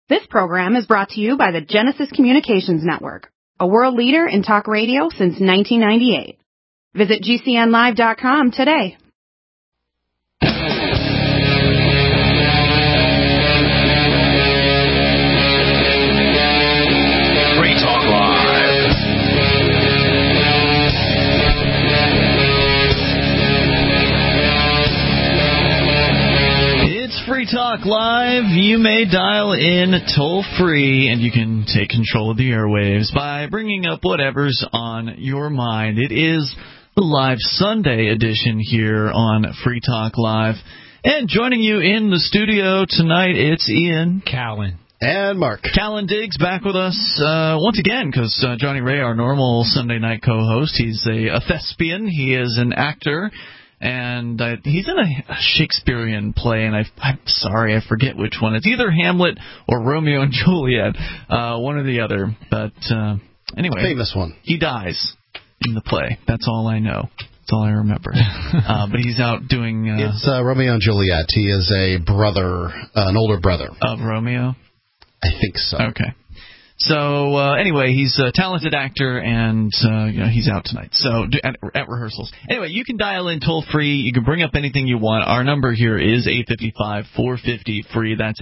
This program is brought to you by the Genesis Communications Network, a world leader in talk radio since 1998. Visit GCNlive.com today. Free Talk Live. It's Free Talk Live. You may dial in toll-free, and you can take control of the airwaves by bringing up whatever's on your mind. It is the live Sunday edition here on Free Talk Live. And joining you in the studio tonight, it's Ian. Callan. And Mark. Callan Diggs back with us once again because Johnny Ray, our normal Sunday night co-host, he's a thespian. He is an actor. And he's in a Shakespearean play, and I'm sorry, I forget which one. It's either Hamlet or Romeo and Juliet, one or the other. But anyway, famous one. He dies in the play. That's all I know. That's all I remember. But he's out doing... it's Romeo and Juliet. He is a brother, an older brother. Of Romeo? I think so. Okay. So, anyway, he's a talented actor, and, he's out tonight. So, at rehearsals. Anyway, you can dial in toll-free. You can bring up anything you want. Our number here is 855-450-FREE. That's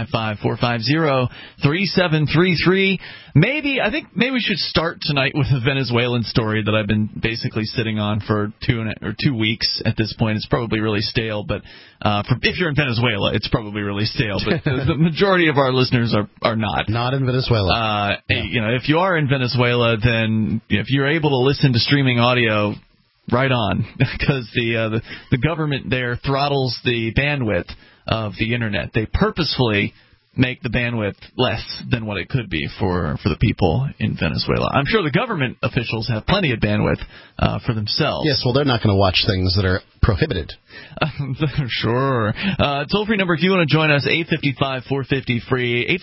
855-450-3733. I think we should start tonight with a Venezuelan story that I've been basically sitting on for 2 weeks at this point. It's probably really stale, but if you're in Venezuela, it's probably really stale. But the majority of our listeners are not. Not in Venezuela. If you are in Venezuela, then if you're able to listen to streaming audio, right on, because the government there throttles the bandwidth of the internet. They purposefully make the bandwidth less than what it could be for the people in Venezuela. I'm sure the government officials have plenty of bandwidth for themselves. Yes, well, they're not going to watch things that are prohibited. Sure. Toll-free number if you want to join us, 855-450-FREE,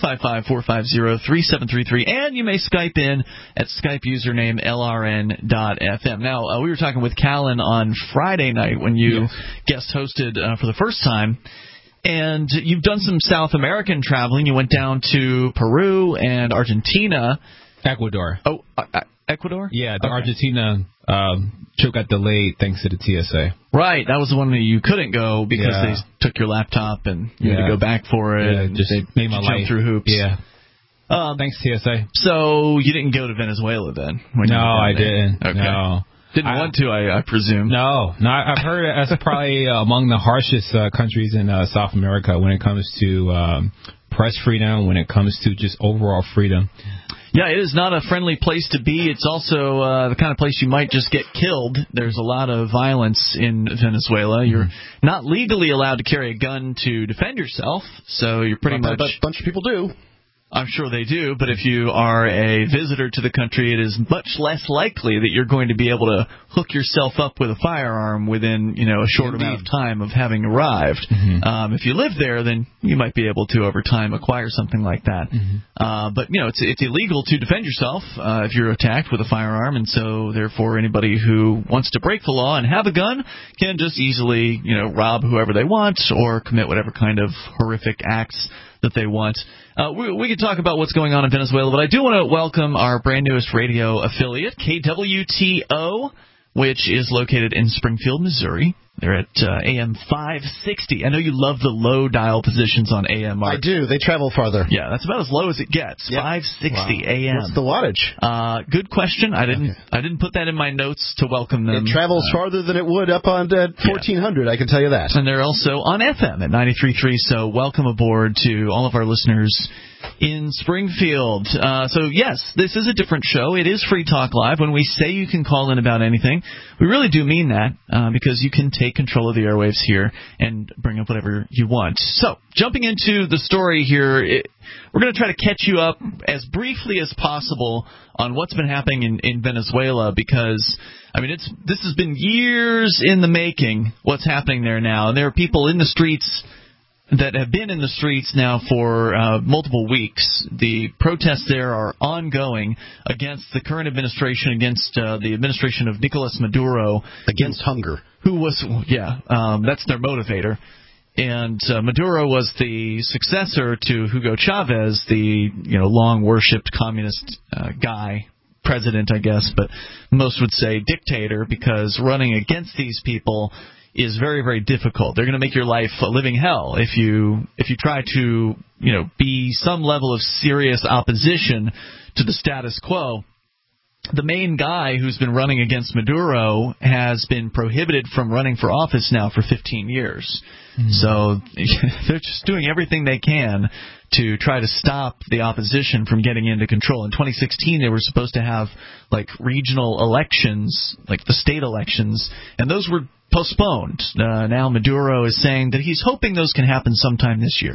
855-450-3733, and you may Skype in at Skype username LRN.FM. Now, we were talking with Callan on Friday night when you guest hosted for the first time. And you've done some South American traveling. You went down to Peru and Argentina. Ecuador. Oh, Ecuador? Yeah, the Argentina trip got delayed thanks to the TSA. Right, that was the one that you couldn't go because they took your laptop and you had to go back for it. Yeah, just made my life. Jump through hoops. Yeah. Thanks, TSA. So you didn't go to Venezuela then? No, I didn't. Okay. No. Didn't want to, I presume. No, I've heard that's probably among the harshest countries in South America when it comes to press freedom, when it comes to just overall freedom. Yeah, it is not a friendly place to be. It's also the kind of place you might just get killed. There's a lot of violence in Venezuela. You're not legally allowed to carry a gun to defend yourself, so you're pretty much... But a bunch of people do. I'm sure they do, but if you are a visitor to the country, it is much less likely that you're going to be able to hook yourself up with a firearm within, a short amount of time of having arrived. Mm-hmm. If you live there, then you might be able to, over time, acquire something like that. Mm-hmm. But, it's illegal to defend yourself if you're attacked with a firearm, and so, therefore, anybody who wants to break the law and have a gun can just easily, rob whoever they want or commit whatever kind of horrific acts that they want. We can talk about what's going on in Venezuela, but I do want to welcome our brand newest radio affiliate, KWTO, which is located in Springfield, Missouri. They're at AM 560. I know you love the low dial positions on AM, Mark. I do. They travel farther. Yeah, that's about as low as it gets. Yep. 560 AM. What's the wattage? Good question. I didn't put that in my notes to welcome them. It travels farther than it would up on 1400, I can tell you that. And they're also on FM at 93.3, so welcome aboard to all of our listeners in Springfield. So, yes, this is a different show. It is Free Talk Live. When we say you can call in about anything, we really do mean that because you can take control of the airwaves here and bring up whatever you want. So, jumping into the story here, we're going to try to catch you up as briefly as possible on what's been happening in Venezuela because, this has been years in the making, what's happening there now. And there are people in the streets that have been in the streets now for multiple weeks. The protests there are ongoing against the current administration, against the administration of Nicolas Maduro. Against hunger. Who was, that's their motivator. And Maduro was the successor to Hugo Chavez, the long worshipped communist guy, president, I guess, but most would say dictator, because running against these people is very, very difficult. They're going to make your life a living hell if you try to be some level of serious opposition to the status quo. The main guy who's been running against Maduro has been prohibited from running for office now for 15 years. Mm-hmm. So they're just doing everything they can to try to stop the opposition from getting into control. In 2016, they were supposed to have regional elections, like the state elections, and those were postponed. Now Maduro is saying that he's hoping those can happen sometime this year.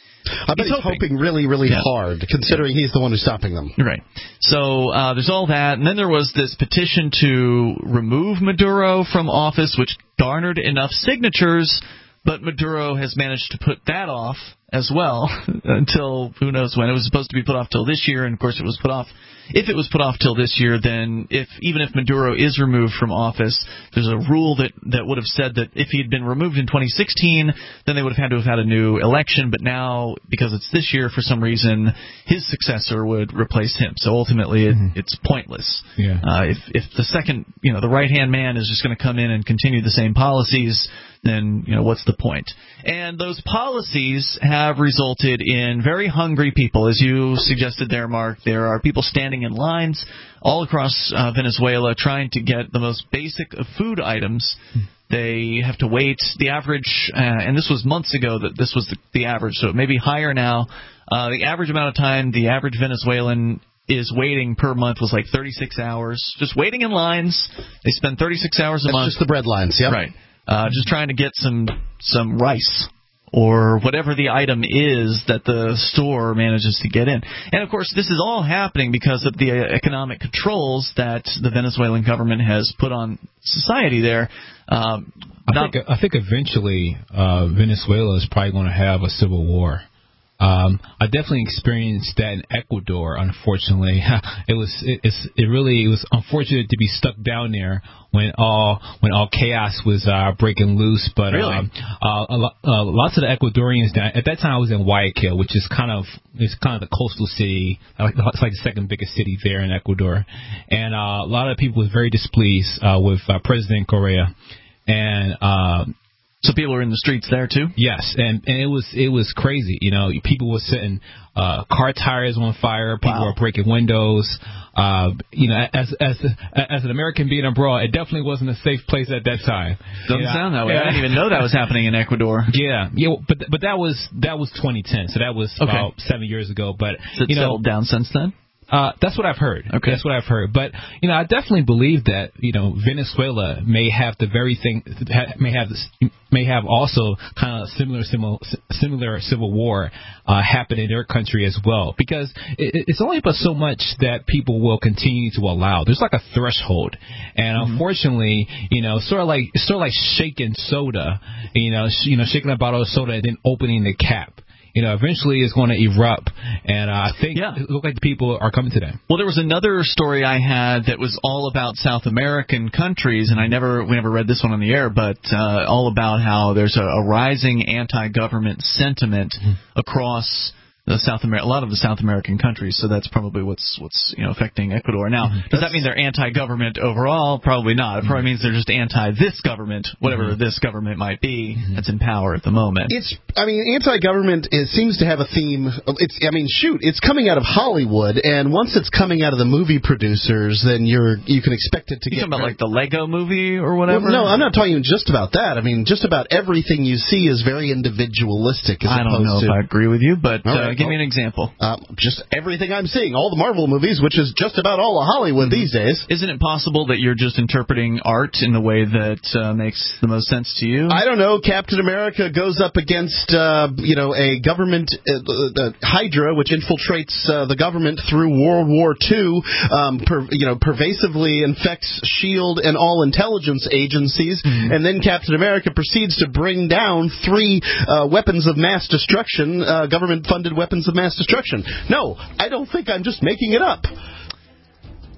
I bet he's hoping really, really hard, considering he's the one who's stopping them. Right. So there's all that. And then there was this petition to remove Maduro from office, which garnered enough signatures, but Maduro has managed to put that off as well until who knows when. It was supposed to be put off till this year, and of course it was put off. If it was put off till this year, then even if Maduro is removed from office, there's a rule that would have said that if he had been removed in 2016, then they would have had to have had a new election. But now, because it's this year, for some reason, his successor would replace him. So ultimately, it's pointless. Yeah. If the second, the right-hand man is just going to come in and continue the same policies, then what's the point? And those policies have resulted in very hungry people, as you suggested there, Mark. There are people standing in lines all across Venezuela trying to get the most basic of food items. They have to wait. The average, and this was months ago that this was the average, so it may be higher now. The average amount of time the average Venezuelan is waiting per month was 36 hours. Just waiting in lines. They spend 36 hours a month. That's just the bread lines, yeah. Right. Just trying to get some rice or whatever the item is that the store manages to get in. And, of course, this is all happening because of the economic controls that the Venezuelan government has put on society there. I think eventually Venezuela is probably going to have a civil war. I definitely experienced that in Ecuador. Unfortunately, it was unfortunate to be stuck down there when all chaos was breaking loose. But really? Lots of the Ecuadorians down at that time I was in Guayaquil, which is kind of the coastal city. It's like the second biggest city there in Ecuador, and a lot of people was very displeased with President Correa, and. So people were in the streets there too? Yes, and it was crazy. People were setting car tires on fire. People were breaking windows. As an American being abroad, it definitely wasn't a safe place at that time. Doesn't sound that way. I didn't even know that was happening in Ecuador. Yeah, but that was 2010, so that was about 7 years ago. But has it settled down since then? That's what I've heard. Okay. That's what I've heard. But, I definitely believe that, Venezuela may have the very thing, may have also kind of similar civil war happen in their country as well. Because it's only but so much that people will continue to allow. There's like a threshold. And unfortunately, sort of like shaking soda, shaking a bottle of soda and then opening the cap. Eventually it's going to erupt, and I think it looks like the people are coming to that. Well, there was another story I had that was all about South American countries, and we never read this one on the air, but all about how there's a rising anti-government sentiment across a lot of the South American countries, so that's probably what's affecting Ecuador. Now, does that mean they're anti-government overall? Probably not. It probably means they're just anti-this government, whatever this government might be that's in power at the moment. Anti-government seems to have a theme. It's coming out of Hollywood, and once it's coming out of the movie producers, then you can expect it to get. You talking about like the Lego movie or whatever? Well, no, I'm not talking just about that. Just about everything you see is very individualistic. I don't know if I agree with you, but. Give me an example. Just everything I'm seeing, all the Marvel movies, which is just about all of Hollywood these days. Isn't it possible that you're just interpreting art in the way that makes the most sense to you? I don't know. Captain America goes up against, a government, Hydra, which infiltrates the government through World War II, pervasively infects S.H.I.E.L.D. and all intelligence agencies, and then Captain America proceeds to bring down 3 weapons of mass destruction, government-funded weapons of mass destruction. No, I don't think I'm just making it up.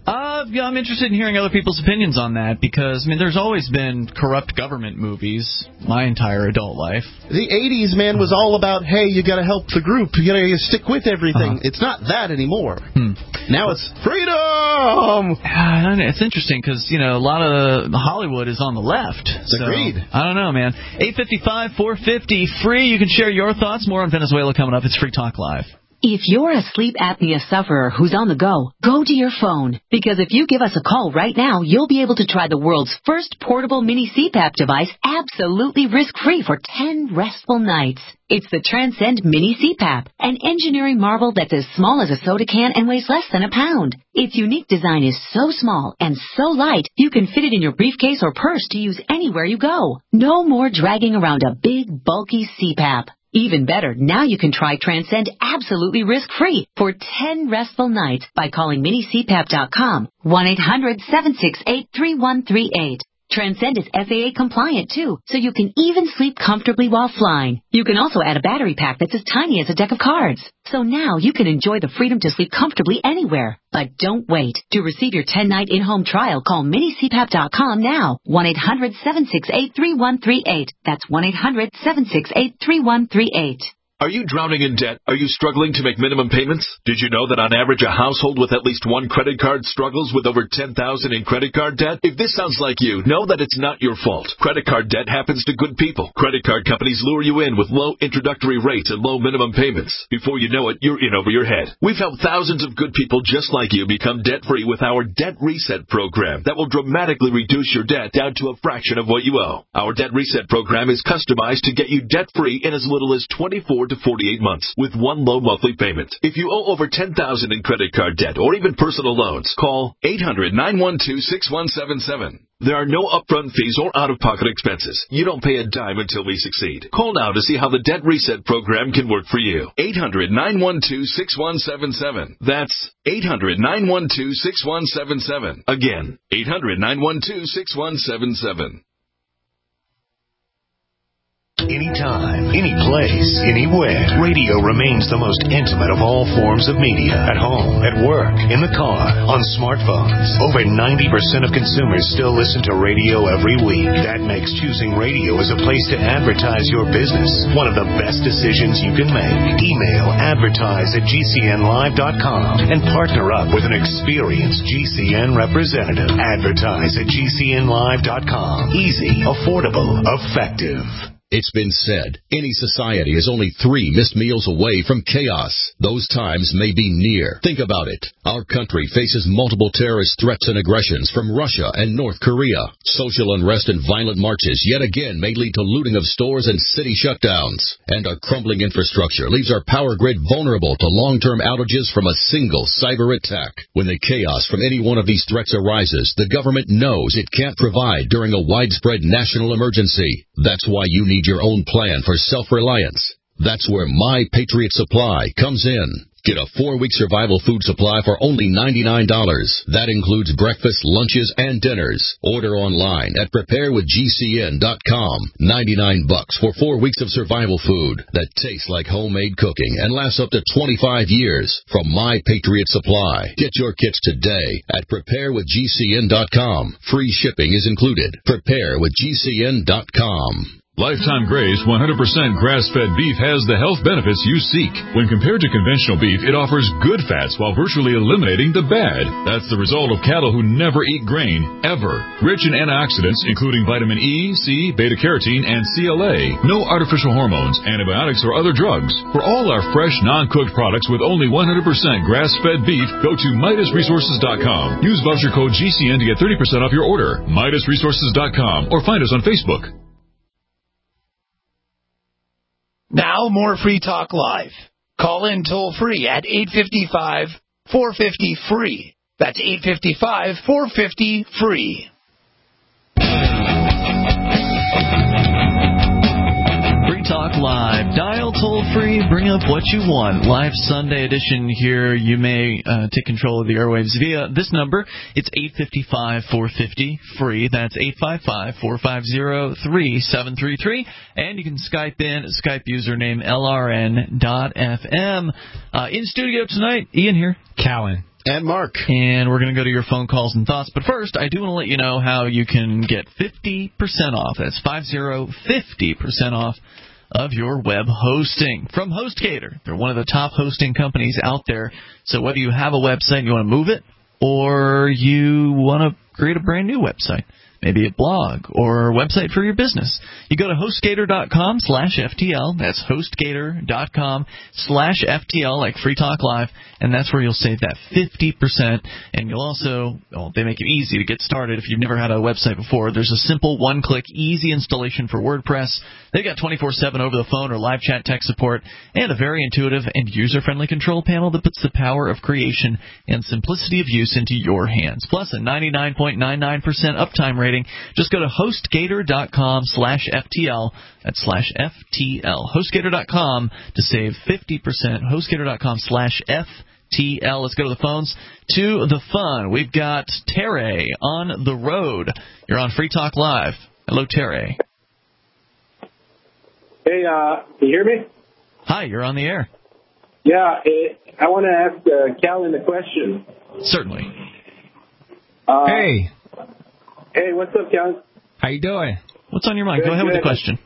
Yeah, I'm interested in hearing other people's opinions on that because, I mean, there's always been corrupt government movies my entire adult life. The 80s, man, was all about, hey, you got to help the group. You got to stick with everything. It's not that anymore. Now it's freedom! It's interesting because, you know, a lot of Hollywood is on the left. Agreed. So, I don't know, man. 855-450, free. You can share your thoughts. More on Venezuela coming up. It's Free Talk Live. If you're a sleep apnea sufferer who's on the go to your phone. Because if you give us a call right now, you'll be able to try the world's first portable mini CPAP device absolutely risk-free for 10 restful nights. It's the Transcend Mini CPAP, an engineering marvel that's as small as a soda can and weighs less than a pound. Its unique design is so small and so light, you can fit it in your briefcase or purse to use anywhere you go. No more dragging around a big, bulky CPAP. Even better, now you can try Transcend absolutely risk-free for 10 restful nights by calling minicpap.com, 1-800-768-3138. Transcend is FAA compliant, too, so you can even sleep comfortably while flying. You can also add a battery pack that's as tiny as a deck of cards. So now you can enjoy the freedom to sleep comfortably anywhere. But don't wait. To receive your 10-night in-home trial, call minicpap.com now, 1-800-768-3138. That's 1-800-768-3138. Are you drowning in debt? Are you struggling to make minimum payments? Did you know that on average a household with at least one credit card struggles with over $10,000 in credit card debt? If this sounds like you, know that it's not your fault. Credit card debt happens to good people. Credit card companies lure you in with low introductory rates and low minimum payments. Before you know it, you're in over your head. We've helped thousands of good people just like you become debt-free with our Debt Reset program that will dramatically reduce your debt down to a fraction of what you owe. Our Debt Reset program is customized to get you debt-free in as little as 24 to 48 months with one low monthly payment. If you owe over $10,000 in credit card debt or even personal loans, call 800-912-6177. There are no upfront fees or out-of-pocket expenses. You don't pay a dime until we succeed. Call now to see how the Debt Reset program can work for you. 800-912-6177. That's 800-912-6177. Again, 800-912-6177. Anytime, any place, anywhere. Radio remains the most intimate of all forms of media. At home, at work, in the car, on smartphones. Over 90% of consumers still listen to radio every week. That makes choosing radio as a place to advertise your business one of the best decisions you can make. Email advertise@gcnlive.com and partner up with an experienced GCN representative. Advertise at gcnlive.com. Easy, affordable, effective. It's been said, any society is only 3 missed meals away from chaos. Those times may be near. Think about it. Our country faces multiple terrorist threats and aggressions from Russia and North Korea. Social unrest and violent marches yet again may lead to looting of stores and city shutdowns. And our crumbling infrastructure leaves our power grid vulnerable to long-term outages from a single cyber attack. When the chaos from any one of these threats arises, the government knows it can't provide during a widespread national emergency. That's why you need your own plan for self-reliance. That's where My Patriot Supply comes in. Get a 4-week survival food supply for only $99. That includes breakfast, lunches, and dinners. Order online at preparewithgcn.com. $99 for 4 weeks of survival food that tastes like homemade cooking and lasts up to 25 years from My Patriot Supply. Get your kits today at preparewithgcn.com. Free shipping is included. Preparewithgcn.com. Lifetime Grace 100% grass-fed beef has the health benefits you seek. When compared to conventional beef, it offers good fats while virtually eliminating the bad. That's the result of cattle who never eat grain, ever. Rich in antioxidants, including vitamin E, C, beta-carotene, and CLA. No artificial hormones, antibiotics, or other drugs. For all our fresh, non-cooked products with only 100% grass-fed beef, go to MidasResources.com. Use voucher code GCN to get 30% off your order. MidasResources.com or find us on Facebook. Now, more Free Talk Live. Call in toll-free at 855-450-FREE. That's 855-450-FREE. Free Talk Live. Dial toll-free. Bring up what you want. Live Sunday edition here. You may take control of the airwaves via this number. It's 855-450-FREE. That's 855-450-3733. And you can Skype in. Skype username LRN.FM. In studio tonight, Ian here. Callan. And Mark. And we're going to go to your phone calls and thoughts. But first, I do want to let you know how you can get 50% off. That's 50% off of your web hosting from HostGator. They're one of the top hosting companies out there. So whether you have a website and you want to move it, or you want to create a brand new website, maybe a blog or a website for your business, you go to HostGator.com/FTL. That's HostGator.com/FTL, like Free Talk Live, and that's where you'll save that 50%. And you'll also, they make it easy to get started if you've never had a website before. There's a simple one-click, easy installation for WordPress. They've got 24/7 over the phone or live chat tech support, and a very intuitive and user-friendly control panel that puts the power of creation and simplicity of use into your hands. Plus a 99.99% uptime rating. Just go to HostGator.com/FTL. That's /FTL. HostGator.com to save 50%. HostGator.com/FTL. Let's go to the phones. To the fun. We've got Terry on the road. You're on Free Talk Live. Hello, Terry. Hey, can you hear me? Hi, you're on the air. Yeah, I want to ask Calvin a question. Certainly. Hey, what's up, Calvin? how you doing? What's on your mind? Go ahead with the question.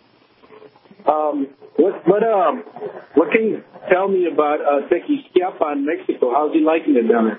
What can you tell me about Tequisquiapan, Mexico? How's he liking it down there?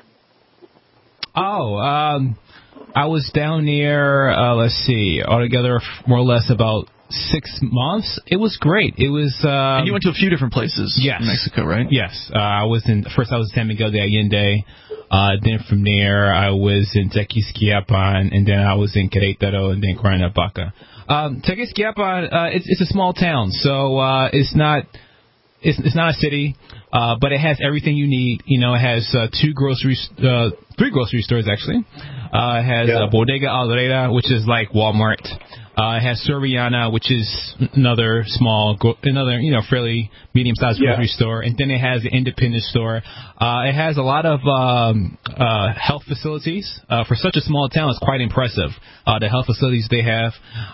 I was down there, let's see, altogether more or less about 6 months. It was great. It was. And you went to a few different places in Mexico, right? Yes. I was in San Miguel de Allende. Then from there, I was in Tequisquiapan, and then I was in Querétaro, and then Cuernavaca. Tequisquiapan, it's a small town, so it's not a city, but it has everything you need. You know, it has three grocery stores actually. It has Bodega Aurrera, which is like Walmart. It has Soriana, which is another fairly medium-sized grocery store, and then it has an independent store. It has a lot of health facilities. For such a small town, it's quite impressive. The health facilities they have.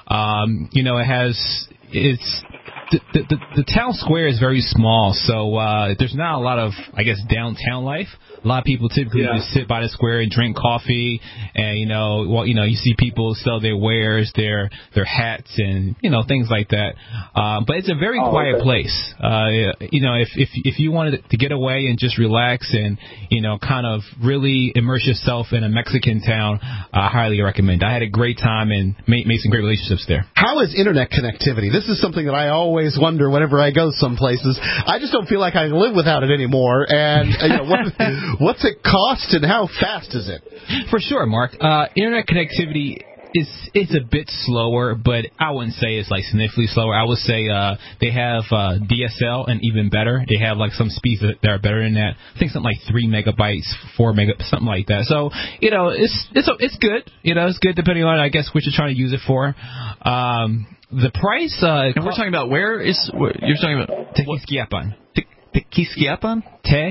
The town square is very small, so there's not a lot of, I guess, downtown life. A lot of people typically just sit by the square and drink coffee, and you see people sell their wares, their hats, and things like that. But it's a very quiet place. If you wanted to get away and just relax and kind of really immerse yourself in a Mexican town, I highly recommend. I had a great time and made some great relationships there. How is internet connectivity? This is something that I always wonder whenever I go some places. I just don't feel like I can live without it anymore. And what's it cost and how fast is it? For sure, Mark. Internet connectivity is a bit slower, but I wouldn't say it's like significantly slower. I would say they have DSL and even better. They have like some speeds that are better than that. I think something like 3 megabytes, 4 megabytes, something like that. So it's good. It's good depending on I guess what you're trying to use it for. The price. And we're talking about you're talking about Tequisquiapan. Tequisquiapan?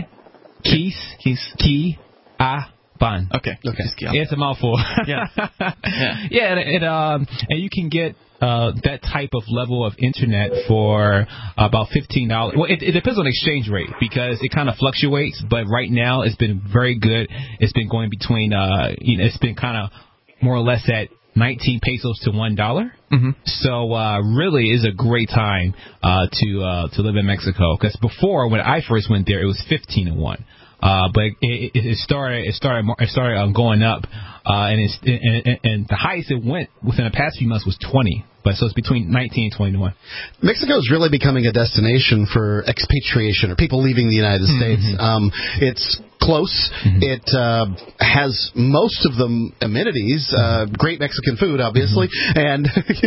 Tequisquiapan. Okay. It's a mouthful. Yeah. And you can get that type of level of internet for about $15. Well, it depends on the exchange rate because it kind of fluctuates. But right now, it's been very good. It's been going between it's been kind of more or less at 19 pesos to $1. Mm-hmm. So really is a great time to live in Mexico because before when I first went there it was 15 to 1. But it started going up, and the highest it went within the past few months was 20. But so it's between 19 and 21. Mexico is really becoming a destination for expatriation or people leaving the United States. It's close. Mm-hmm. It has most of the amenities. Great Mexican food, obviously, and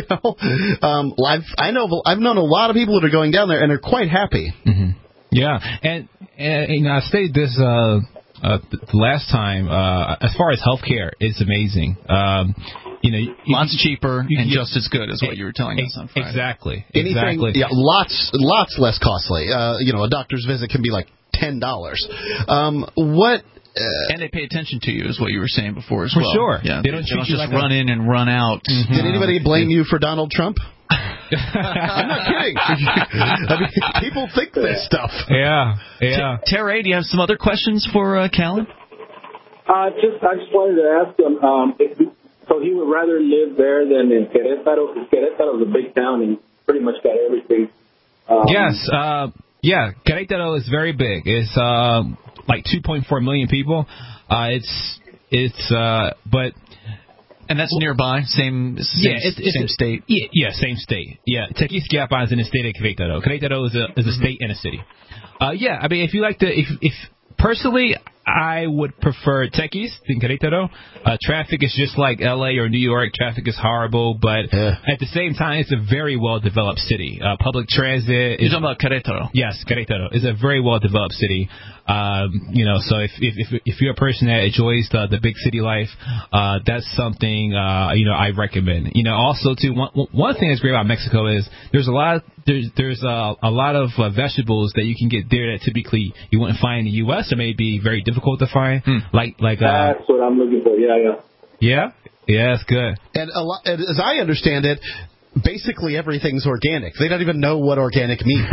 I've known a lot of people that are going down there and are quite happy. Mm-hmm. Yeah, and I stayed this the last time. As far as healthcare, it's amazing. Lots cheaper and just as good as what you were telling us on Friday. Exactly. Yeah, lots less costly. A doctor's visit can be like $10. And they pay attention to you, is what you were saying before as well. For sure. Yeah, they don't treat you just like run in and run out. Mm-hmm. Did anybody blame you for Donald Trump? I'm not kidding. I mean, people think this stuff. Yeah. Terry, do you have some other questions for Callan? I just wanted to ask him, so he would rather live there than in Querétaro, because Querétaro is a big town and pretty much got everything. Yes, Querétaro is very big. It's like 2.4 million people. And that's nearby, same state. Yeah, same state. Yeah, Tequisquiapan is in the state of Querétaro. Querétaro is a state and a city. I mean, if you like to, if personally, I would prefer Tequis than Querétaro. Traffic is just like L.A. or New York. Traffic is horrible, but at the same time, it's a very well-developed city. Public transit. You're talking about Querétaro? Yes, Querétaro is a very well-developed city. So if you're a person that enjoys the big city life, that's something I recommend. Also too, one thing that's great about Mexico is there's a lot of vegetables that you can get there that typically you wouldn't find in the U.S. or may be very difficult to find. Like that's what I'm looking for. Yeah, it's good. And as I understand it, basically everything's organic. They don't even know what organic means.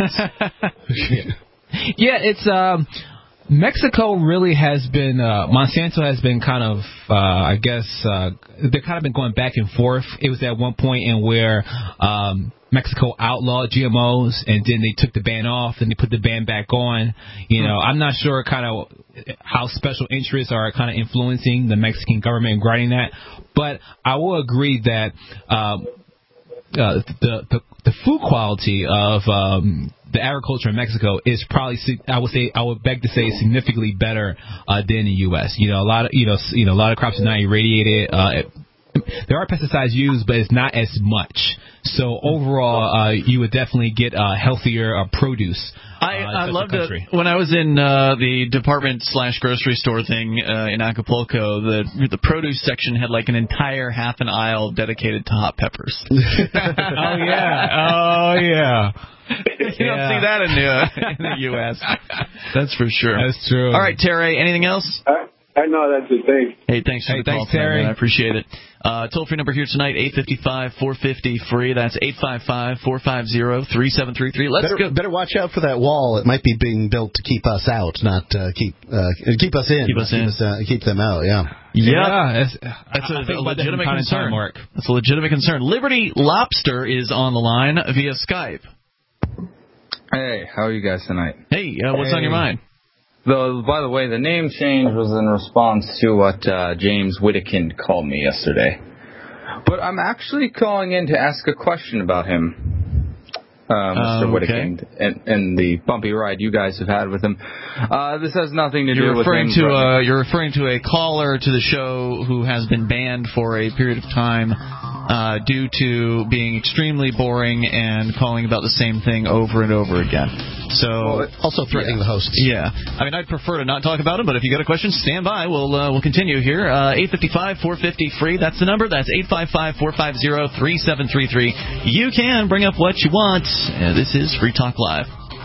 It's Mexico really has been Monsanto has been kind of they've kind of been going back and forth. It was at one point in where Mexico outlawed GMOs, and then they took the ban off, and they put the ban back on. I'm not sure kind of how special interests are kind of influencing the Mexican government in granting that, but I will agree that the food quality of the agriculture in Mexico is probably, I would beg to say, significantly better than the U.S. A lot of crops are not irradiated. There are pesticides used, but it's not as much. So overall, you would definitely get healthier produce. I loved it when I was in the department/grocery store thing in Acapulco. The produce section had like an entire half an aisle dedicated to hot peppers. Oh yeah. You don't see that in the U.S. That's for sure. That's true. All right, Terry, anything else? I know, that's the thing. Hey, thanks for the call, Terry. I appreciate it. Toll-free number here tonight, 855-450-FREE. That's 855-450-3733. Let's go. Better watch out for that wall. It might be being built to keep us out, not keep us in. Keep them out, That's a legitimate concern. That's a legitimate concern. Liberty Lobster is on the line via Skype. Hey, how are you guys tonight? Hey, what's on your mind? By the way, the name change was in response to what James Whittakin called me yesterday. But I'm actually calling in to ask a question about him, Mr. Whittakin, and the bumpy ride you guys have had with him. This has nothing to do with him. You're referring to a caller to the show who has been banned for a period of time due to being extremely boring and calling about the same thing over and over again. So also threatening the hosts. Yeah, I mean, I'd prefer to not talk about it, but if you got a question, stand by. We'll continue here. 855-450-FREE. That's the number. That's 855-450-3733. You can bring up what you want. This is Free Talk Live.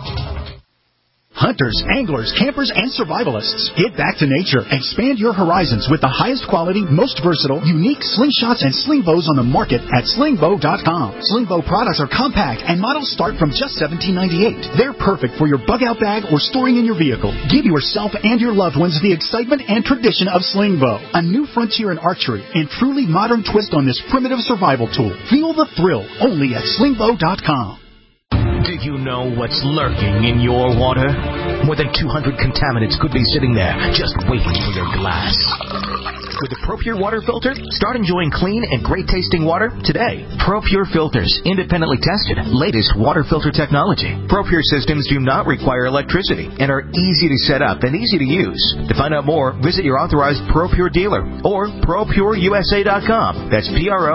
Hunters, anglers, campers, and survivalists. Get back to nature. Expand your horizons with the highest quality, most versatile, unique slingshots and sling bows on the market at slingbow.com. Sling bow products are compact and models start from just $17.98. They're perfect for your bug-out bag or storing in your vehicle. Give yourself and your loved ones the excitement and tradition of sling bow, a new frontier in archery and truly modern twist on this primitive survival tool. Feel the thrill only at slingbow.com. Did you know what's lurking in your water? More than 200 contaminants could be sitting there just waiting for your glass. With the ProPure water filter, start enjoying clean and great-tasting water today. ProPure filters, independently tested, latest water filter technology. ProPure systems do not require electricity and are easy to set up and easy to use. To find out more, visit your authorized ProPure dealer or ProPureUSA.com. That's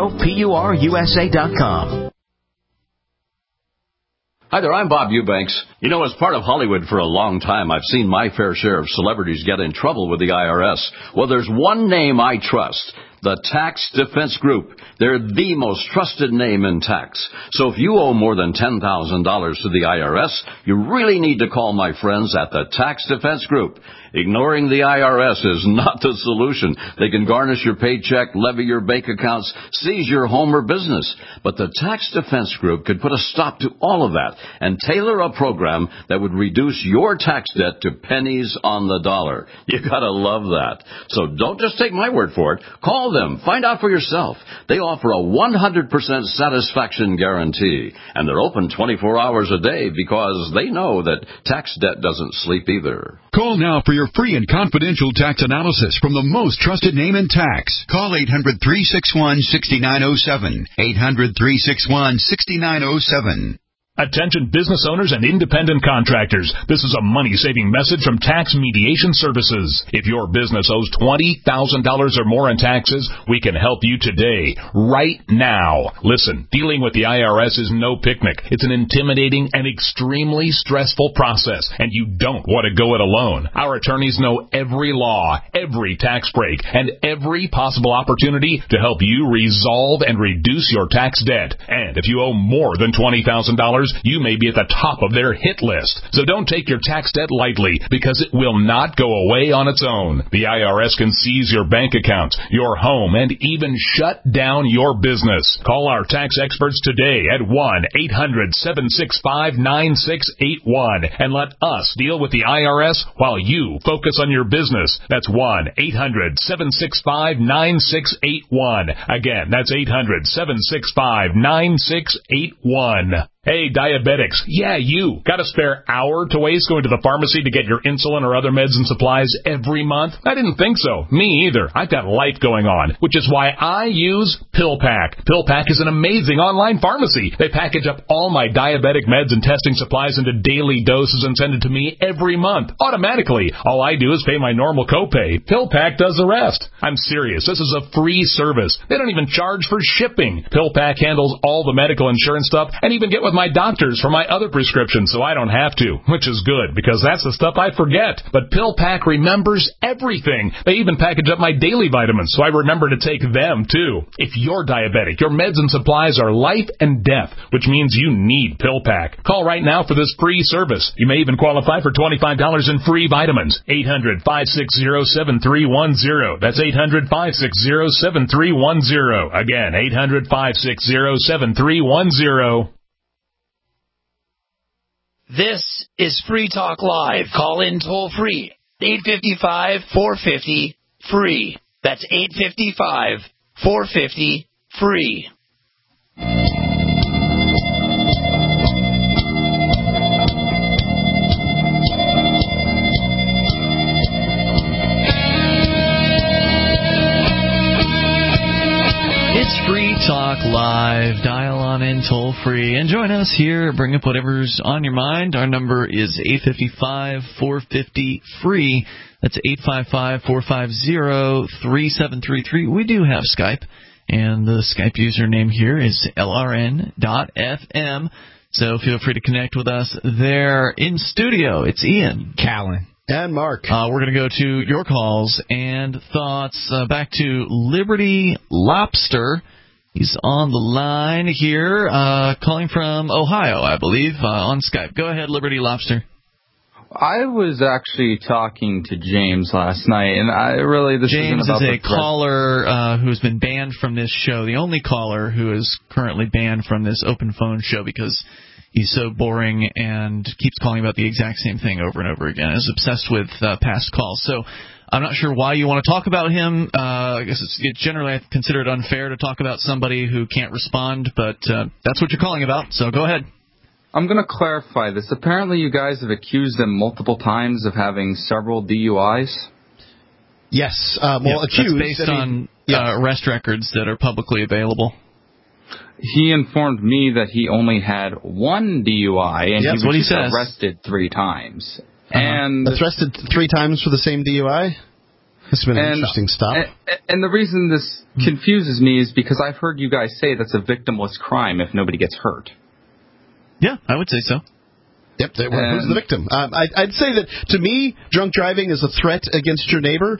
ProPureUSA.com. Hi there, I'm Bob Eubanks. As part of Hollywood for a long time, I've seen my fair share of celebrities get in trouble with the IRS. Well, there's one name I trust. The Tax Defense Group. They're the most trusted name in tax. So if you owe more than $10,000 to the IRS, you really need to call my friends at the Tax Defense Group. Ignoring the IRS is not the solution. They can garnish your paycheck, levy your bank accounts, seize your home or business. But the Tax Defense Group could put a stop to all of that and tailor a program that would reduce your tax debt to pennies on the dollar. You gotta love that. So don't just take my word for it. Call them. Find out for yourself. They offer a 100% satisfaction guarantee. And they're open 24 hours a day because they know that tax debt doesn't sleep either. Call now for your free and confidential tax analysis from the most trusted name in tax. Call 800-361-6907. 800-361-6907. Attention business owners and independent contractors. This is a money-saving message from Tax Mediation Services. If your business owes $20,000 or more in taxes, we can help you today, right now. Listen, dealing with the IRS is no picnic. It's an intimidating and extremely stressful process, and you don't want to go it alone. Our attorneys know every law, every tax break, and every possible opportunity to help you resolve and reduce your tax debt. And if you owe more than $20,000, you may be at the top of their hit list. So don't take your tax debt lightly, because it will not go away on its own. The IRS can seize your bank accounts, your home, and even shut down your business. Call our tax experts today at 1-800-765-9681 and let us deal with the IRS while you focus on your business. That's 1-800-765-9681. Again, that's 800-765-9681. Hey, diabetics. Yeah, you. Got a spare hour to waste going to the pharmacy to get your insulin or other meds and supplies every month? I didn't think so. Me either. I've got life going on, which is why I use PillPack. PillPack is an amazing online pharmacy. They package up all my diabetic meds and testing supplies into daily doses and send it to me every month, automatically. All I do is pay my normal copay. PillPack does the rest. I'm serious. This is a free service. They don't even charge for shipping. PillPack handles all the medical insurance stuff and even get with my doctors for my other prescriptions, so I don't have to, which is good, because that's the stuff I forget. But PillPack remembers everything. They even package up my daily vitamins, so I remember to take them, too. If you're diabetic, your meds and supplies are life and death, which means you need PillPack. Call right now for this free service. You may even qualify for $25 in free vitamins. 800-560-7310. That's 800-560-7310. Again, 800-560-7310. This is Free Talk Live. Call in toll free. 855-450-FREE. That's 855-450-FREE. It's Free Talk Live. Dial on in toll free and join us here. Bring up whatever's on your mind. Our number is 855-450-FREE. That's 855-450-3733. We do have Skype, and the Skype username here is LRN.FM. So feel free to connect with us there in studio. It's Ian, Callan, and Mark. We're going to go to your calls and thoughts. Back to Liberty Lobster. He's on the line here, calling from Ohio, I believe, on Skype. Go ahead, Liberty Lobster. I was actually talking to James last night, and James is a caller who's been banned from this show, the only caller who is currently banned from this open phone show because he's so boring and keeps calling about the exact same thing over and over again. Is obsessed with past calls. So I'm not sure why you want to talk about him. I guess it's generally I consider it unfair to talk about somebody who can't respond, but that's what you're calling about, so go ahead. I'm going to clarify this. Apparently you guys have accused him multiple times of having several DUIs. Yes. Accused. That's based on arrest records that are publicly available. He informed me that he only had one DUI, and he was arrested 3 times. And arrested 3 times for the same DUI? This has been an interesting stop. And the reason this confuses me is because I've heard you guys say that's a victimless crime if nobody gets hurt. Yeah, I would say so. Yep, who's the victim? I'd say that, to me, drunk driving is a threat against your neighbor.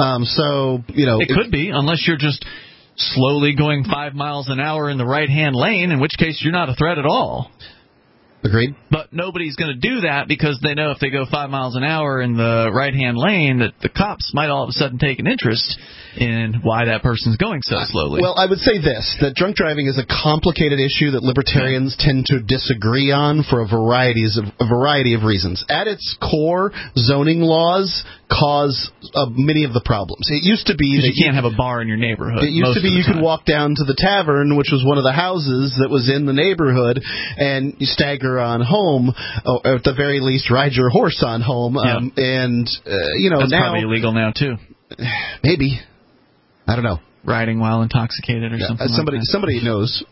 It could be, unless you're just slowly going 5 miles an hour in the right-hand lane, in which case you're not a threat at all. Agreed. But nobody's going to do that because they know if they go 5 miles an hour in the right-hand lane that the cops might all of a sudden take an interest in why that person's going so slowly. Well, I would say this, that drunk driving is a complicated issue that libertarians tend to disagree on for a variety of reasons. At its core, zoning laws cause many of the problems. It used to be that you can't have a bar in your neighborhood. It used to be you could walk down to the tavern, which was one of the houses that was in the neighborhood, and you stagger on home, or at the very least ride your horse on home. That's now probably illegal now too. Maybe. I don't know. Riding while intoxicated or something. Somebody knows.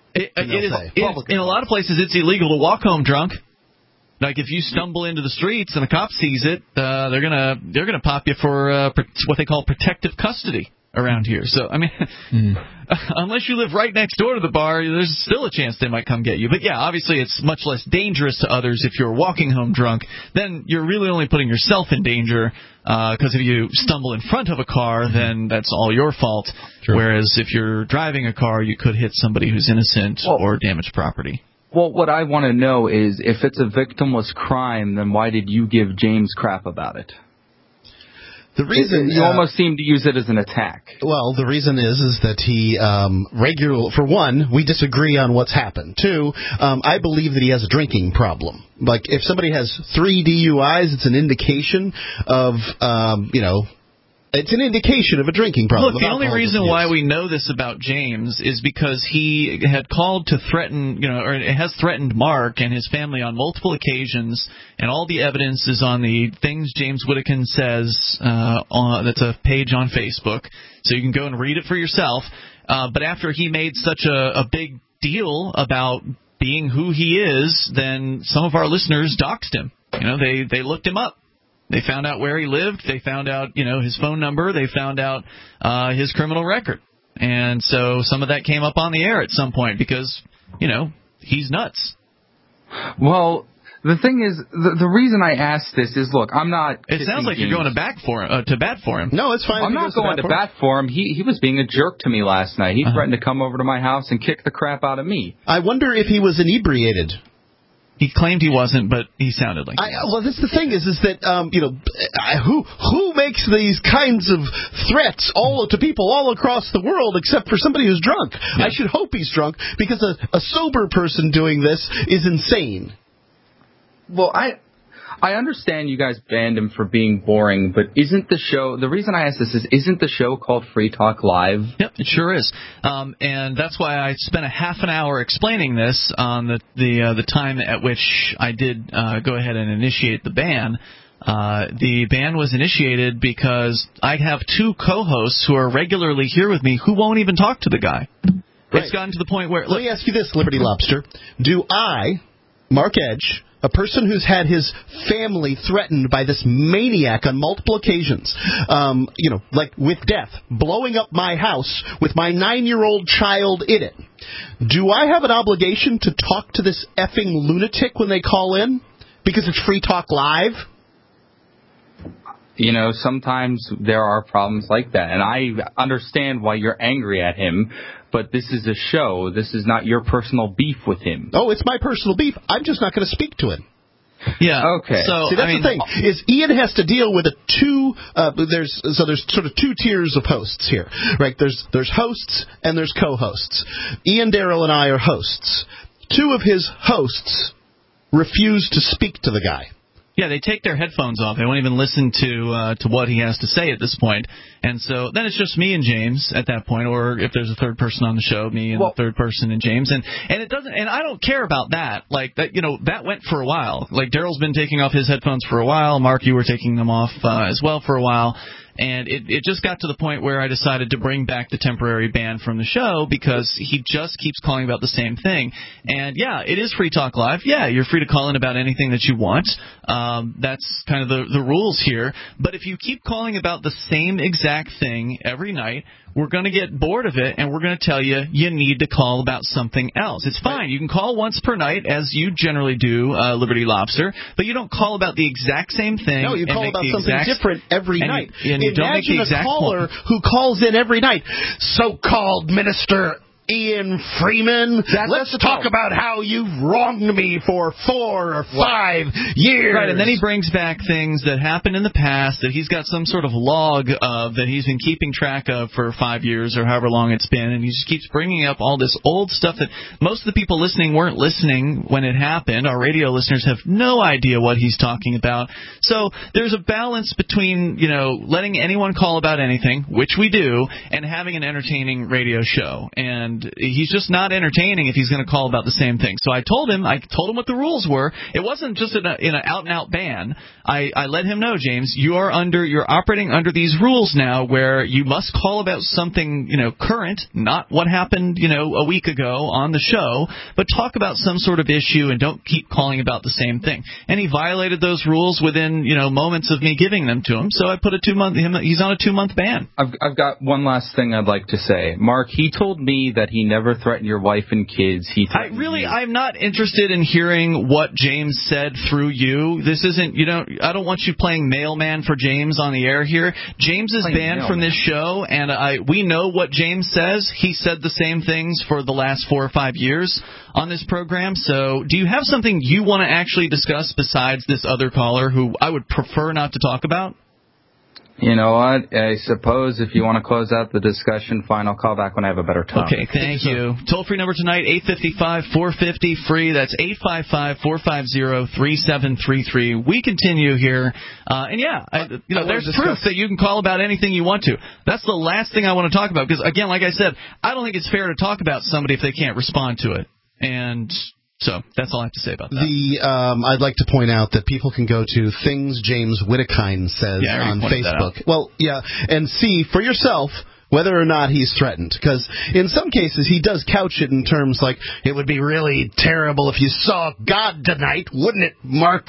In a lot of places, it's illegal to walk home drunk. Like if you stumble into the streets and a cop sees it, they're gonna pop you for what they call protective custody around here. So I mean, unless you live right next door to the bar, there's still a chance they might come get you. But yeah, obviously it's much less dangerous to others if you're walking home drunk. Then you're really only putting yourself in danger, because if you stumble in front of a car, then that's all your fault. True. Whereas if you're driving a car, you could hit somebody who's innocent or damage property. Well, what I want to know is, if it's a victimless crime, then why did you give James crap about it? The reason you almost seem to use it as an attack. Well, the reason is that he regularly, for one, we disagree on what's happened. Two, I believe that he has a drinking problem. Like if somebody has 3 DUIs, it's an indication of it's an indication of a drinking problem. Look, the only reason why we know this about James is because he had called to threaten, or has threatened Mark and his family on multiple occasions, and all the evidence is on the Things James Whittakin Says, that's a page on Facebook, so you can go and read it for yourself. But after he made such a big deal about being who he is, then some of our listeners doxed him. They looked him up. They found out where he lived. They found out, his phone number. They found out his criminal record. And so some of that came up on the air at some point because, he's nuts. Well, the thing is, the reason I asked this is, look, I'm not... It sounds like you're going to bat for him. No, it's fine. I'm not going to bat for him. He was being a jerk to me last night. He threatened to come over to my house and kick the crap out of me. I wonder if he was inebriated. He claimed he wasn't, but he sounded like he was. Well, that's the thing is that who makes these kinds of threats to people all across the world except for somebody who's drunk? Yeah. I should hope he's drunk because a sober person doing this is insane. Well, I understand you guys banned him for being boring, but isn't the show... The reason I ask this is, isn't the show called Free Talk Live? Yep, it sure is. And that's why I spent a half an hour explaining this on the time at which I did go ahead and initiate the ban. The ban was initiated because I have 2 co-hosts who are regularly here with me who won't even talk to the guy. Right. It's gotten to the point where... Let me ask you this, Liberty Lobster. Do I, Mark Edge... a person who's had his family threatened by this maniac on multiple occasions, like with death, blowing up my house with my 9-year-old child in it. Do I have an obligation to talk to this effing lunatic when they call in? Because it's Free Talk Live? Sometimes there are problems like that, and I understand why you're angry at him, but this is a show. This is not your personal beef with him. Oh, it's my personal beef. I'm just not going to speak to him. Yeah. Okay. So, see, that's the thing, is Ian has to deal with there's sort of 2 tiers of hosts here, right? There's hosts and there's co-hosts. Ian, Darrell, and I are hosts. 2 of his hosts refuse to speak to the guy. Yeah, they take their headphones off. They won't even listen to what he has to say at this point. And so then it's just me and James at that point, or if there's a third person on the show, me and the third person and James. And it doesn't, and I don't care about that. Like that, that went for a while. Like Darrell's been taking off his headphones for a while. Mark, you were taking them off as well for a while. And it just got to the point where I decided to bring back the temporary ban from the show because he just keeps calling about the same thing. And, yeah, it is Free Talk Live. Yeah, you're free to call in about anything that you want. That's kind of the rules here. But if you keep calling about the same exact thing every night, we're going to get bored of it, and we're going to tell you need to call about something else. It's fine. You can call once per night, as you generally do, Liberty Lobster, but you don't call about the exact same thing. No, you call about something different every night. And you don't make the exact Imagine a caller who calls in every night, so-called Minister Ian Freeman, let's talk about how you've wronged me for 4 or 5 years. Right, and then he brings back things that happened in the past that he's got some sort of log of that he's been keeping track of for 5 years or however long it's been, and he just keeps bringing up all this old stuff that most of the people listening weren't listening when it happened. Our radio listeners have no idea what he's talking about. So there's a balance between, letting anyone call about anything, which we do, and having an entertaining radio show. And he's just not entertaining if he's going to call about the same thing. So I told him what the rules were. It wasn't just in an out-and-out ban. I let him know, James, you're operating under these rules now where you must call about something, current, not what happened, a week ago on the show, but talk about some sort of issue and don't keep calling about the same thing. And he violated those rules within, moments of me giving them to him. So I put he's on a 2-month ban. I've got one last thing I'd like to say. Mark, he told me that he never threatened your wife and kids. I'm not interested in hearing what James said through you. This isn't, I don't want you playing mailman for James on the air here. James is banned from this show, and we know what James says. He said the same things for the last 4 or 5 years on this program. So do you have something you want to actually discuss besides this other caller who I would prefer not to talk about? You know what? I suppose if you want to close out the discussion, fine. I'll call back when I have a better topic. Okay, thank you. Toll-free number tonight, 855-450-FREE. That's 855-450-3733. We continue here. There's proof that you can call about anything you want to. That's the last thing I want to talk about because, again, like I said, I don't think it's fair to talk about somebody if they can't respond to it. And so that's all I have to say about that. I'd like to point out that people can go to Things James Whittekine Says on Facebook. Well, yeah, and see for yourself whether or not he's threatened. Because in some cases he does couch it in terms like, it would be really terrible if you saw God tonight, wouldn't it, Mark?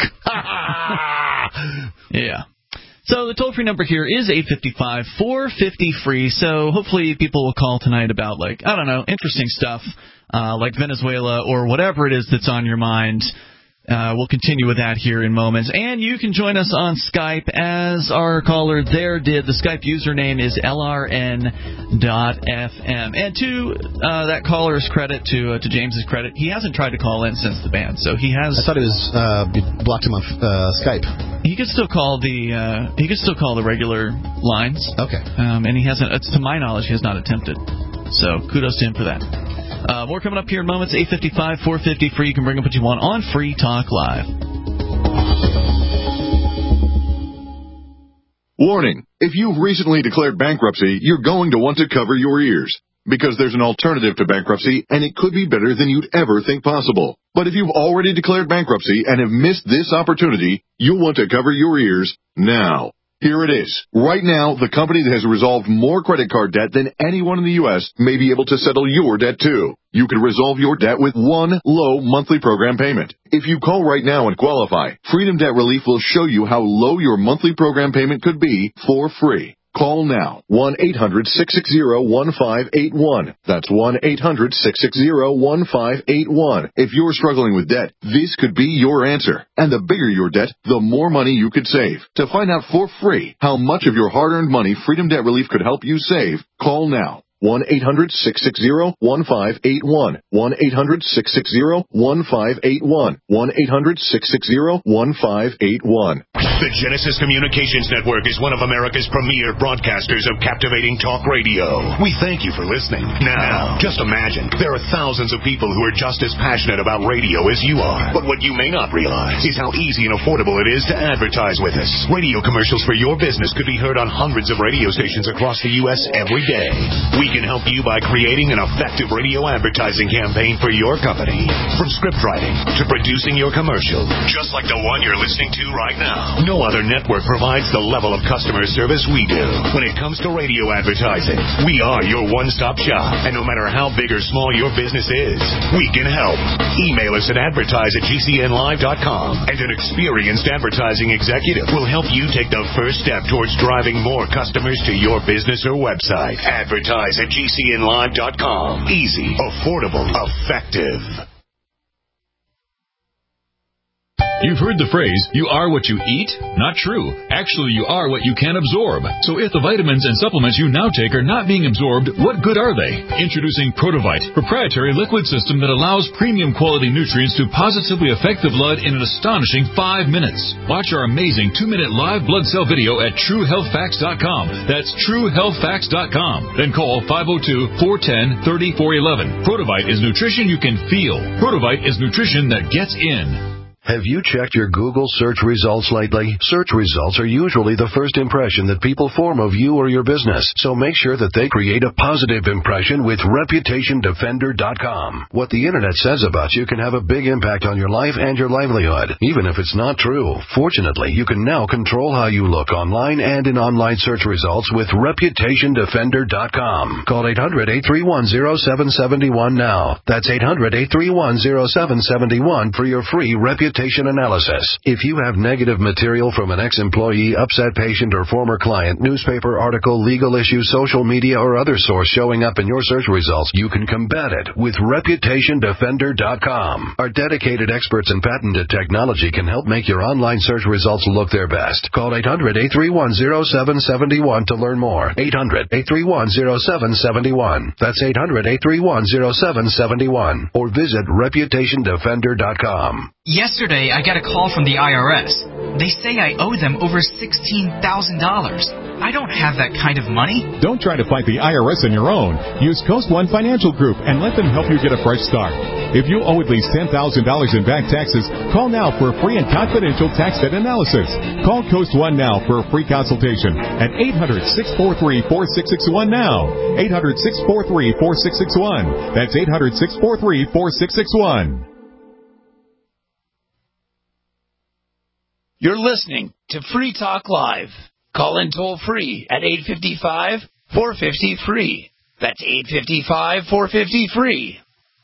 Yeah. So the toll-free number here is 855-450-FREE. So hopefully people will call tonight about, interesting stuff. Like Venezuela or whatever it is that's on your mind. We'll continue with that here in moments. And you can join us on Skype as our caller there did. The Skype username is LRN.FM. And to that caller's credit, to James's credit, he hasn't tried to call in since the ban. So he has. I thought it was blocked him off Skype. He could still call the regular lines. Okay. And he hasn't. To my knowledge, he has not attempted. So kudos to him for that. More coming up here in moments. 855-450-FREE. You can bring up what you want on Free Talk Live. Warning. If you've recently declared bankruptcy, you're going to want to cover your ears. Because there's an alternative to bankruptcy, and it could be better than you'd ever think possible. But if you've already declared bankruptcy and have missed this opportunity, you'll want to cover your ears now. Here it is. Right now, the company that has resolved more credit card debt than anyone in the U.S. may be able to settle your debt, too. You can resolve your debt with one low monthly program payment. If you call right now and qualify, Freedom Debt Relief will show you how low your monthly program payment could be for free. Call now. 1-800-660-1581. That's 1-800-660-1581. If you're struggling with debt, this could be your answer. And the bigger your debt, the more money you could save. To find out for free how much of your hard-earned money Freedom Debt Relief could help you save, call now. 1-800-660-1581. 1-800-660-1581. 1-800-660-1581. The Genesis Communications Network is one of America's premier broadcasters of captivating talk radio. We thank you for listening. Now, just imagine, there are thousands of people who are just as passionate about radio as you are. But what you may not realize is how easy and affordable it is to advertise with us. Radio commercials for your business could be heard on hundreds of radio stations across the U.S. every day. We can help you by creating an effective radio advertising campaign for your company. From script writing to producing your commercial, just like the one you're listening to right now. No other network provides the level of customer service we do. When it comes to radio advertising, we are your one-stop shop. And no matter how big or small your business is, we can help. Email us at advertise@gcnlive.com, and an experienced advertising executive will help you take the first step towards driving more customers to your business or website. Advertise at gcnlive.com. Easy, affordable, effective. You've heard the phrase, you are what you eat? Not true. Actually, you are what you can absorb. So if the vitamins and supplements you now take are not being absorbed, what good are they? Introducing Protovite, proprietary liquid system that allows premium quality nutrients to positively affect the blood in an astonishing 5 minutes. Watch our amazing 2-minute live blood cell video at TrueHealthFacts.com. That's TrueHealthFacts.com. Then call 502-410-3411. Protovite is nutrition you can feel. Protovite is nutrition that gets in. Have you checked your Google search results lately? Search results are usually the first impression that people form of you or your business, so make sure that they create a positive impression with ReputationDefender.com. What the Internet says about you can have a big impact on your life and your livelihood, even if it's not true. Fortunately, you can now control how you look online and in online search results with ReputationDefender.com. Call 800-831-0771 now. That's 800-831-0771 for your free reputation analysis. If you have negative material from an ex-employee, upset patient, or former client, newspaper article, legal issue, social media, or other source showing up in your search results, you can combat it with ReputationDefender.com. Our dedicated experts in patented technology can help make your online search results look their best. Call 800-831-0771 to learn more. 800-831-0771. That's 800-831-0771. Or visit ReputationDefender.com. Yesterday, I got a call from the IRS. They say I owe them over $16,000. I don't have that kind of money. Don't try to fight the IRS on your own. Use Coast One Financial Group and let them help you get a fresh start. If you owe at least $10,000 in back taxes, call now for a free and confidential tax debt analysis. Call Coast One now for a free consultation at 800-643-4661 now. 800-643-4661. That's 800-643-4661. You're listening to Free Talk Live. Call in toll free at 855-450-FREE. That's 855-450-FREE.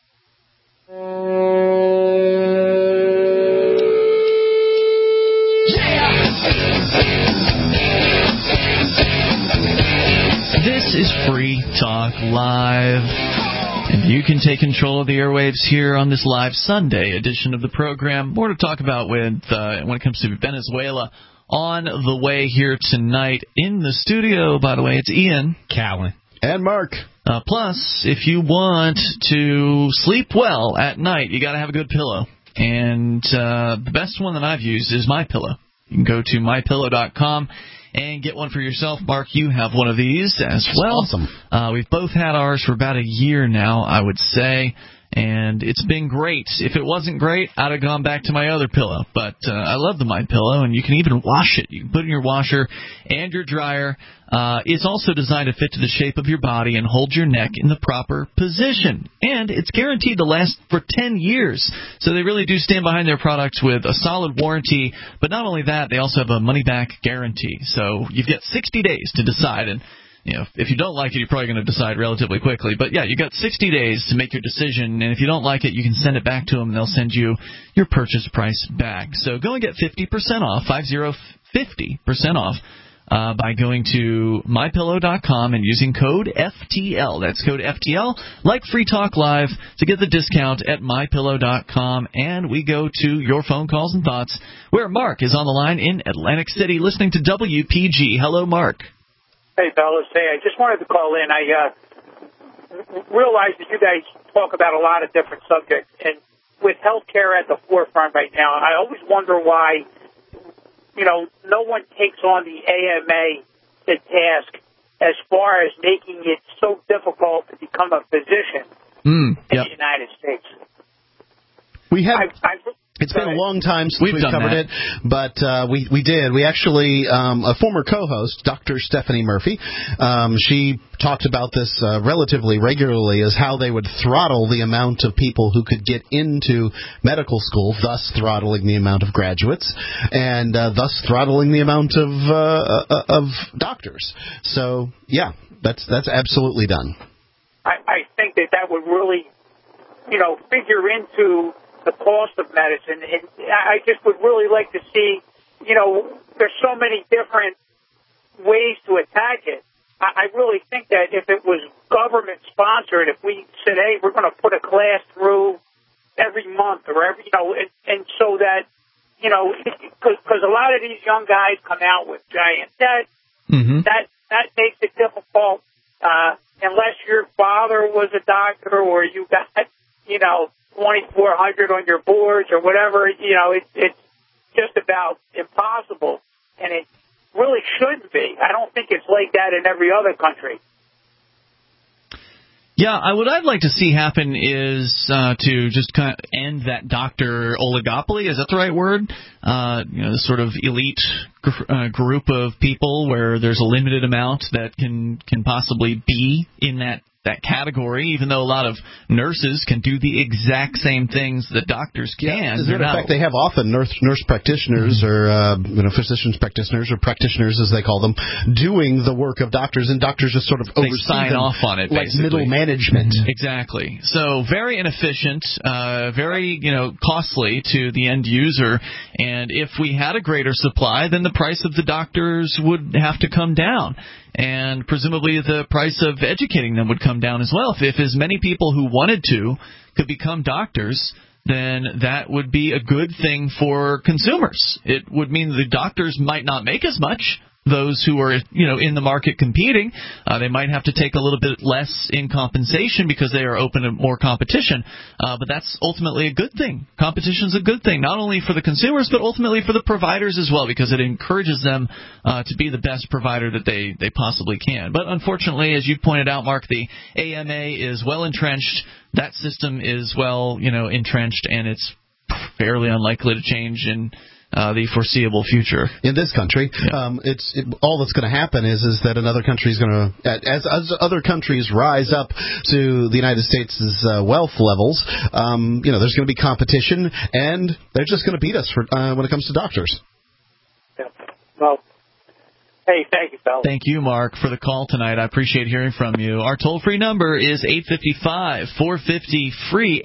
This is Free Talk Live. And you can take control of the airwaves here on this live Sunday edition of the program. More to talk about when it comes to Venezuela. On the way here tonight in the studio, by the way, it's Ian, Calvin, and Mark. Plus, if you want to sleep well at night, you got to have a good pillow. And the best one that I've used is MyPillow. You can go to MyPillow.com and get one for yourself. Mark, you have one of these as well. Awesome. We've both had ours for about a year now, I would say, and it's been great. If it wasn't great, I'd have gone back to my other pillow. But I love the MyPillow, and you can even wash it. You can put it in your washer and your dryer. It's also designed to fit to the shape of your body and hold your neck in the proper position. And it's guaranteed to last for 10 years. So they really do stand behind their products with a solid warranty. But not only that, they also have a money-back guarantee. So you've got 60 days to decide. And if you don't like it, you're probably going to decide relatively quickly. But, yeah, you've got 60 days to make your decision. And if you don't like it, you can send it back to them, and they'll send you your purchase price back. So go and get 50% off, 50% off. By going to MyPillow.com and using code FTL. That's code FTL, like Free Talk Live, to get the discount at MyPillow.com. And we go to your phone calls and thoughts, where Mark is on the line in Atlantic City listening to WPG. Hello, Mark. Hey, fellas. Hey, I just wanted to call in. I realize that you guys talk about a lot of different subjects. And with healthcare at the forefront right now, I always wonder why no one takes on the AMA to task as far as making it so difficult to become a physician in the United States. It's been a long time since we've covered that. it, but we did. We actually, a former co-host, Dr. Stephanie Murphy, she talked about this relatively regularly as how they would throttle the amount of people who could get into medical school, thus throttling the amount of graduates, and thus throttling the amount of doctors. So, yeah, that's absolutely done. I think that would really, figure into the cost of medicine, and I just would really like to see, there's so many different ways to attack it. I really think that if it was government sponsored, if we said, hey, we're going to put a class through every month or every, and so that, because a lot of these young guys come out with giant debt, that makes it difficult, unless your father was a doctor or you got, 2,400 on your boards or whatever, it's just about impossible. And it really shouldn't be. I don't think it's like that in every other country. Yeah, what I'd like to see happen is to just kind of end that doctor oligopoly. Is that the right word? The sort of elite group of people where there's a limited amount that can possibly be in that category, even though a lot of nurses can do the exact same things that doctors can. In fact, they have often nurse practitioners or physicians practitioners or practitioners, as they call them, doing the work of doctors, and doctors just sort of oversee sign them off on it, like basically. middle management. Exactly. So very inefficient, very costly to the end user. And if we had a greater supply, then the price of the doctors would have to come down. And presumably the price of educating them would come down as well. If as many people who wanted to could become doctors, then that would be a good thing for consumers. It would mean the doctors might not make as much. Those who are, in the market competing, they might have to take a little bit less in compensation because they are open to more competition. But that's ultimately a good thing. Competition's a good thing, not only for the consumers, but ultimately for the providers as well, because it encourages them to be the best provider that they possibly can. But unfortunately, as you pointed out, Mark, the AMA is well entrenched. That system is well, entrenched, and it's fairly unlikely to change in the foreseeable future. In this country, all that's going to happen is that another country is going to, as other countries rise up to the United States' wealth levels, there's going to be competition, and they're just going to beat us when it comes to doctors. Yeah. Well, hey, thank you, fellas. Thank you, Mark, for the call tonight. I appreciate hearing from you. Our toll-free number is 855-450-FREE,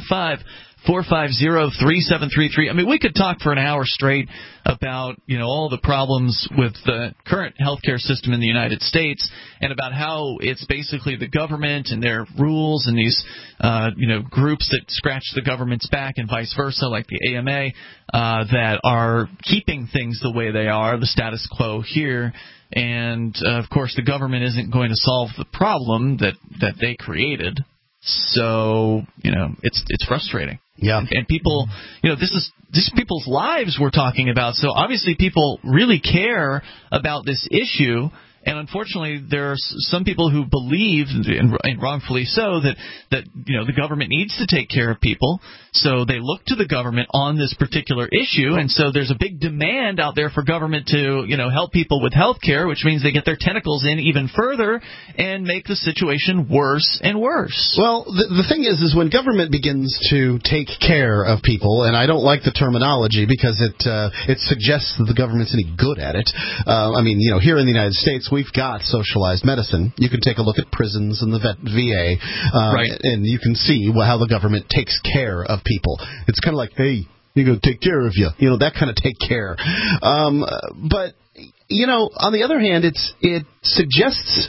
855-450-3733. I mean, we could talk for an hour straight about, all the problems with the current healthcare system in the United States and about how it's basically the government and their rules and these, groups that scratch the government's back and vice versa, like the AMA, that are keeping things the way they are, the status quo here. And, of course, the government isn't going to solve the problem that they created. So, it's frustrating. Yeah. And people, this is people's lives we're talking about. So obviously people really care about this issue. And unfortunately, there are some people who believe, and wrongfully so, that the government needs to take care of people. So they look to the government on this particular issue, and so there's a big demand out there for government to help people with health care, which means they get their tentacles in even further and make the situation worse and worse. Well, the thing is when government begins to take care of people, and I don't like the terminology because it suggests that the government's any good at it. Here in the United States, we've got socialized medicine. You can take a look at prisons and the VA, right, and you can see how the government takes care of people. It's kind of like, hey, you're going to take care of you. That kind of take care. But, on the other hand, it suggests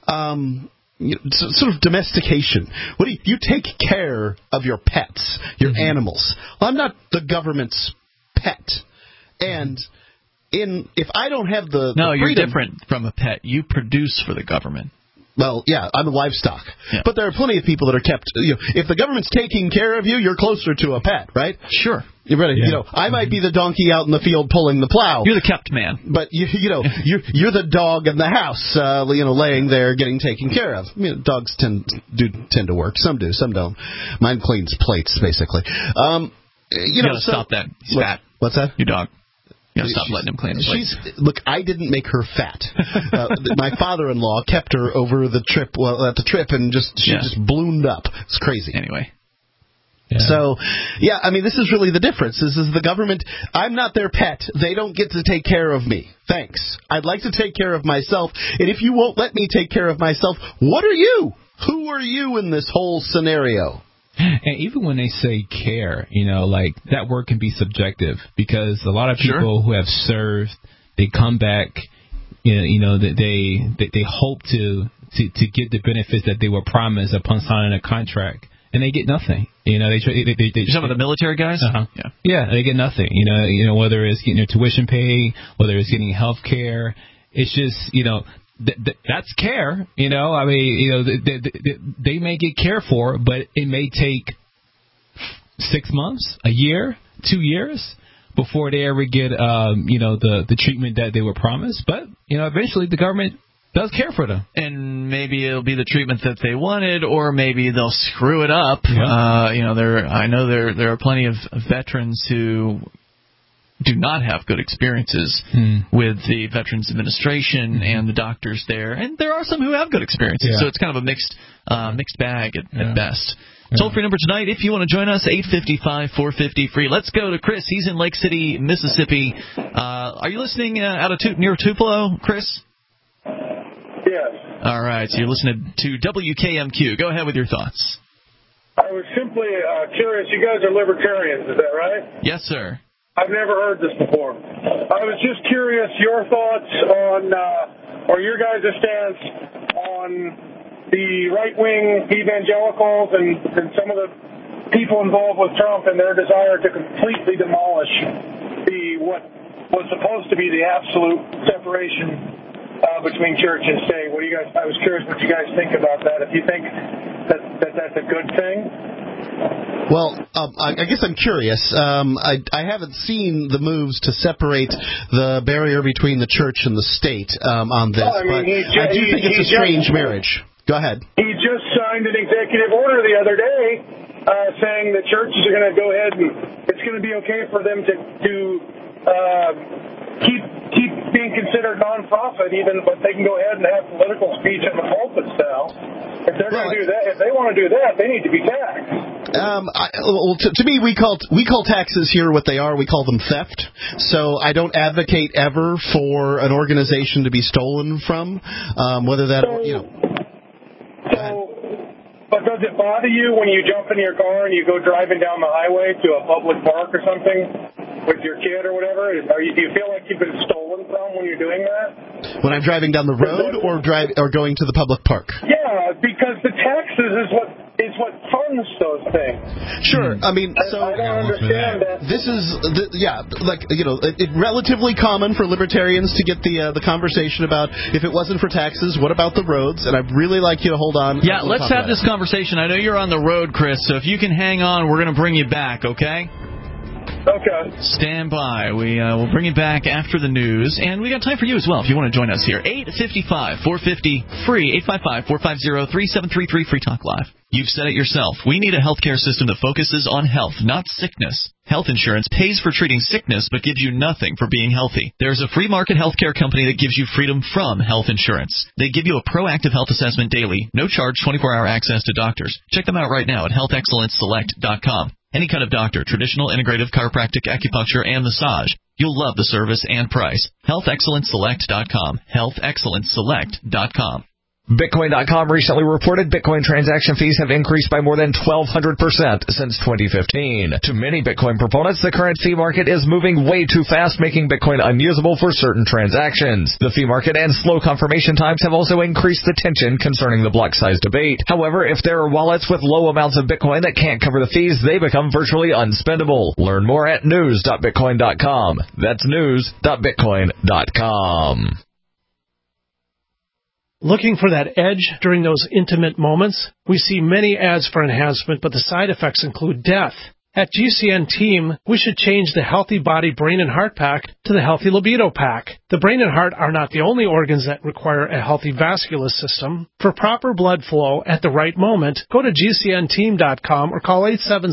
sort of domestication. What do you take care of your pets, your animals? Well, I'm not the government's pet. And if I don't have the freedom, you're different from a pet. You produce for the government. Well, yeah, I'm a livestock. Yeah. But there are plenty of people that are kept. If the government's taking care of you, you're closer to a pet, right? Sure. You're ready. Yeah. I might be the donkey out in the field pulling the plow. You're the kept man. But you're the dog in the house, laying there getting taken care of. Dogs tend to work. Some do, some don't. Mine cleans plates, basically. You gotta stop that. He's fat. What's that? Your dog. You gotta stop letting him clean the place. Look, I didn't make her fat. My father-in-law kept her over the trip. Well, at the trip, and she just ballooned up. It's crazy. Anyway. Yeah. So, yeah, I mean, this is really the difference. This is the government. I'm not their pet. They don't get to take care of me. Thanks. I'd like to take care of myself. And if you won't let me take care of myself, what are you? Who are you in this whole scenario? And even when they say care, like that word can be subjective, because a lot of people who have served, they come back, they hope to get the benefits that they were promised upon signing a contract. And they get nothing. You're some of the military guys? Yeah, they get nothing. Whether it's getting their tuition paid, whether it's getting health care. It's just, that's care. I mean, they may get cared for, but it may take 6 months, a year, 2 years before they ever get, the treatment that they were promised. But, eventually the government does care for them. And maybe it'll be the treatment that they wanted, or maybe they'll screw it up. Yeah. I know there are plenty of veterans who do not have good experiences with the Veterans Administration and the doctors there, and there are some who have good experiences. Yeah. So it's kind of a mixed bag at best. Toll-free number tonight, if you want to join us, 855-450-FREE. Let's go to Chris. He's in Lake City, Mississippi. Are you listening out of near Tupelo, Chris? Yes. All right, so you're listening to WKMQ. Go ahead with your thoughts. I was simply curious. You guys are libertarians, is that right? Yes, sir. I've never heard this before. I was just curious your thoughts on, or your guys' stance on the right-wing evangelicals and some of the people involved with Trump and their desire to completely demolish what was supposed to be the absolute separation between church and state. I was curious what you guys think about that. If you think that's a good thing. Well, I guess I'm curious. I haven't seen the moves to separate the barrier between the church and the state on this, but I do think it's a strange marriage. Go ahead. He just signed an executive order the other day saying that churches are going to go ahead and it's going to be okay for them to keep being considered non-profit, but they can go ahead and have political speech in the pulpits now. If they're going to do that, if they want to do that, they need to be taxed. To me, we call taxes here what they are. We call them theft. So I don't advocate ever for an organization to be stolen from, whether that But does it bother you when you jump in your car and you go driving down the highway to a public park or something with your kid or whatever? Do you feel like you've been stolen from when you're doing that? When I'm driving down the road or going to the public park? Yeah, because the taxes is what funds those things. Sure. I mean, so I don't understand that. This is it's relatively common for libertarians to get the conversation about if it wasn't for taxes, what about the roads? And I'd really like you to hold on. Yeah, let's have this conversation. I know you're on the road, Chris, so if you can hang on, we're going to bring you back, okay? Okay. Stand by. We'll bring you back after the news, and we got time for you as well if you want to join us here. 855-450-FREE, 855-450-3733, Free Talk Live. You've said it yourself. We need a healthcare system that focuses on health, not sickness. Health insurance pays for treating sickness but gives you nothing for being healthy. There's a free market healthcare company that gives you freedom from health insurance. They give you a proactive health assessment daily, no charge, 24-hour access to doctors. Check them out right now at healthexcellenceselect.com. Any kind of doctor, traditional, integrative, chiropractic, acupuncture, and massage. You'll love the service and price. healthexcellenceselect.com. healthexcellenceselect.com. Bitcoin.com recently reported Bitcoin transaction fees have increased by more than 1,200% since 2015. To many Bitcoin proponents, the current fee market is moving way too fast, making Bitcoin unusable for certain transactions. The fee market and slow confirmation times have also increased the tension concerning the block size debate. However, if there are wallets with low amounts of Bitcoin that can't cover the fees, they become virtually unspendable. Learn more at news.bitcoin.com. That's news.bitcoin.com. Looking for that edge during those intimate moments? We see many ads for enhancement, but the side effects include death. At GCN Team, we should change the Healthy Body Brain and Heart Pack to the Healthy Libido Pack. The brain and heart are not the only organs that require a healthy vascular system. For proper blood flow at the right moment, go to GCNteam.com or call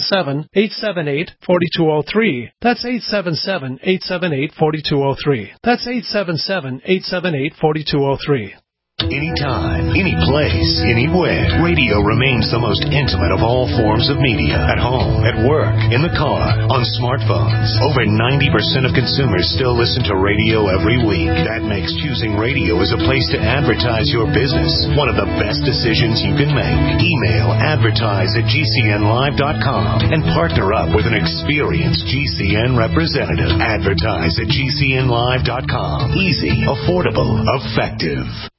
877-878-4203. That's 877-878-4203. That's 877-878-4203. Anytime, any place, anywhere. Radio remains the most intimate of all forms of media. At home, at work, in the car, on smartphones. Over 90% of consumers still listen to radio every week. That makes choosing radio as a place to advertise your business one of the best decisions you can make. Email advertise@gcnlive.com and partner up with an experienced GCN representative. Advertise@gcnlive.com. Easy, affordable, effective.